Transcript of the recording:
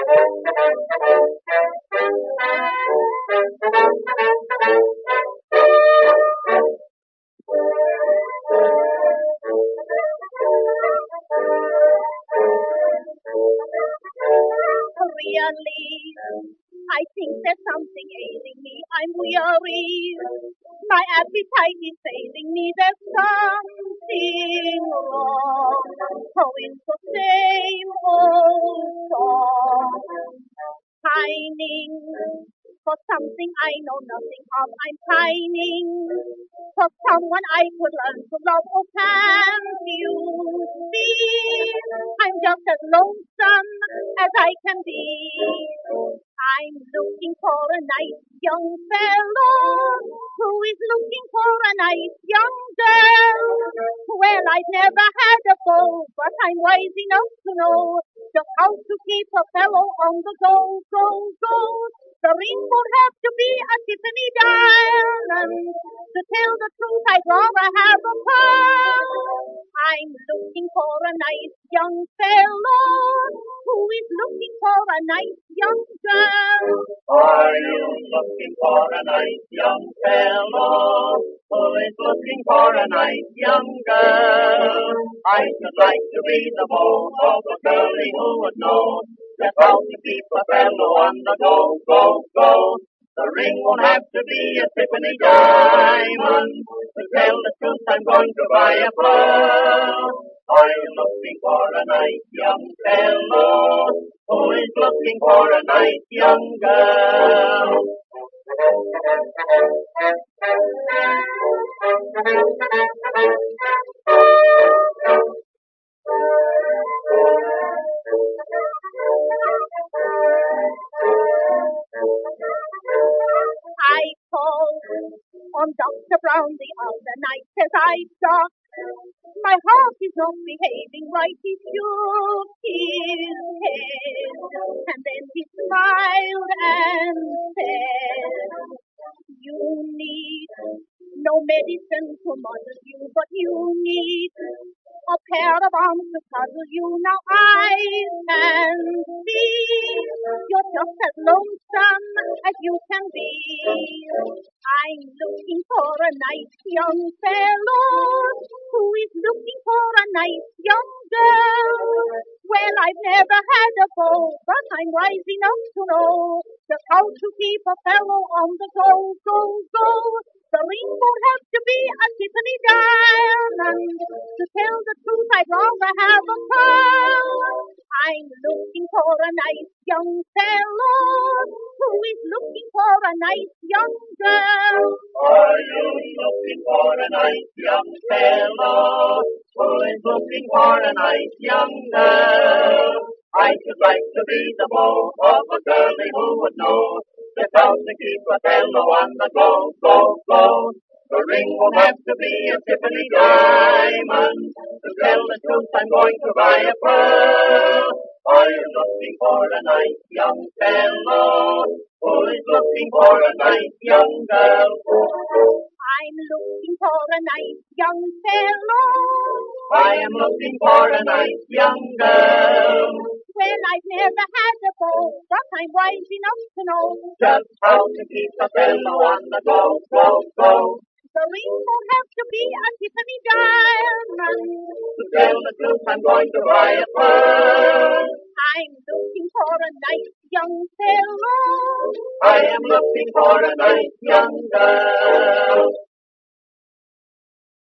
Really, I think there's something ailing me. I'm weary. My appetite is failing me. There's something wrong. Oh, it's the same old song. Pining for something I know nothing of. I'm pining for someone I could learn to love. Oh, can't you see? I'm just as lonesome as I can be. I'm looking for a nice young fellow who is looking for a nice young girl. Well, I've never had a beau, but I'm wise enough to know just how to keep a fellow on the go, go, go. The ring won't have to be a Tiffany diamond. To tell the truth, I'd rather have a pearl. I'm looking for a nice young fellow who is looking for a nice young girl. Are you looking for a nice young fellow who is looking for a nice young girl? I should like to be the beau of a girlie who would know just how to keep a fellow on the go, go, go. The ring won't have to be a Tiffany diamond. To tell the truth, I'm going to buy a pearl. Are you looking for a nice young fellow who is looking for a nice young girl? I called on Dr. Brown the other night as I thought my heart is not behaving right. He shook his head and then he smiled and said, you need no medicine to muddle you, but you need a pair of arms to cuddle you. Now I can see you're just as lonesome as you can be. I'm looking for a nice young fellow who is looking for a nice young girl. Well, I've never had a beau, but I'm wise enough to know just how to keep a fellow on the go, go, go. The ring won't have to be a Tiffany diamond. To tell the truth, I'd rather have a pearl. I'm looking for a nice young fellow who is looking for a nice young girl. Are you looking for a nice young fellow who is looking for a nice young girl? I should like to be the beau of a girlie who would know just how to keep a fellow on the go, go, go. The ring won't have to be a Tiffany diamond. To tell the truth, I'm going to buy a pearl. Are you looking for a nice young fellow who is looking for a nice young girl? I'm looking for a nice young fellow. I am looking for a nice young girl. Well, I've never had a beau, but I'm wise enough to know just how to keep a fellow on the go, go, go. The ring won't have to be a Tiffany diamond. To tell the truth, I'm going to buy a pearl. I'm looking for a nice young fellow. I am looking for a nice young girl.